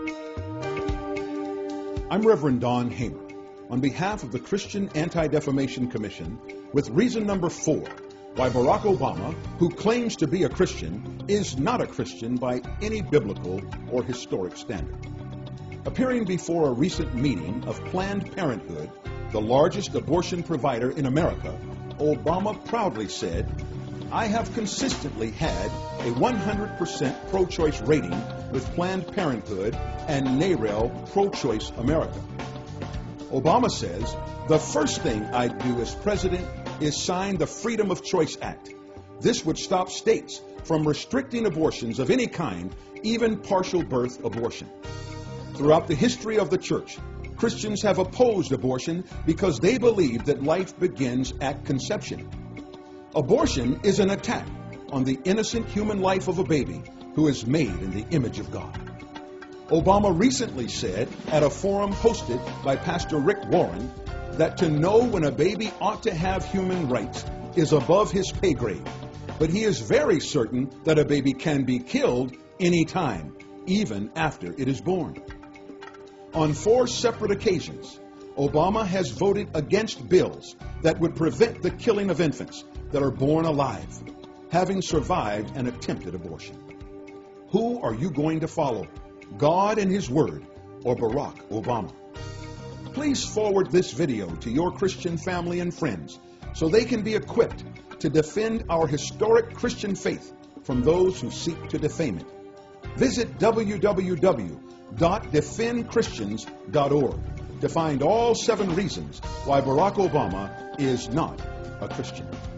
I'm Reverend Don Hamer, on behalf of the Christian Anti-Defamation Commission, with reason number 4, why Barack Obama, who claims to be a Christian, is not a Christian by any biblical or historic standard. Appearing before a recent meeting of Planned Parenthood, the largest abortion provider in America, Obama proudly said, "I have consistently had a 100% pro-choice rating with Planned Parenthood and NARAL Pro-Choice America." Obama says, "The first thing I'd do as president is sign the Freedom of Choice Act. This would stop states from restricting abortions of any kind, even partial birth abortion." Throughout the history of the church, Christians have opposed abortion because they believe that life begins at conception. Abortion is an attack on the innocent human life of a baby who is made in the image of God. Obama recently said at a forum hosted by Pastor Rick Warren that to know when a baby ought to have human rights is above his pay grade, but he is very certain that a baby can be killed anytime, even after it is born. On 4 separate occasions, Obama has voted against bills that would prevent the killing of infants that are born alive, having survived an attempted abortion. Who are you going to follow, God and His Word, or Barack Obama? Please forward this video to your Christian family and friends so they can be equipped to defend our historic Christian faith from those who seek to defame it. Visit www.defendchristians.org to find all 7 reasons why Barack Obama is not a Christian.